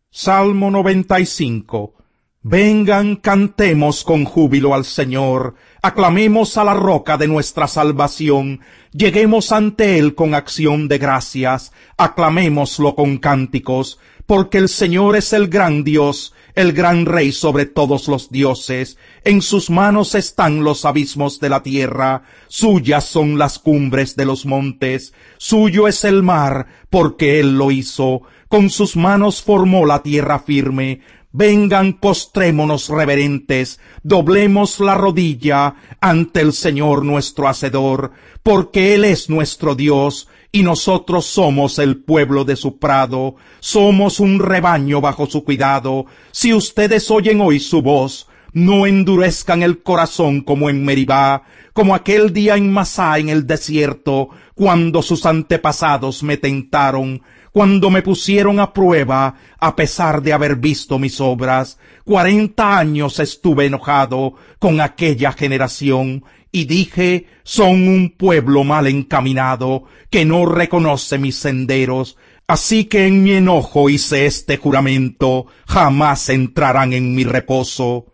Salmo 95. Vengan, cantemos con júbilo al Señor, aclamemos a la roca de nuestra salvación, lleguemos ante Él con acción de gracias, aclamémoslo con cánticos, porque el Señor es el gran Dios, el gran Rey sobre todos los dioses. En sus manos están los abismos de la tierra, suyas son las cumbres de los montes, suyo es el mar, porque Él lo hizo, con sus manos formó la tierra firme. Vengan, postrémonos reverentes, doblemos la rodilla ante el Señor nuestro Hacedor, porque Él es nuestro Dios, y nosotros somos el pueblo de su prado, somos un rebaño bajo su cuidado. Si ustedes oyen hoy su voz, no endurezcan el corazón como en Meribá, como aquel día en Masá en el desierto, cuando sus antepasados me tentaron, cuando me pusieron a prueba, a pesar de haber visto mis obras. 40 años estuve enojado con aquella generación, y dije, son un pueblo mal encaminado, que no reconoce mis senderos. Así que en mi enojo hice este juramento, jamás entrarán en mi reposo.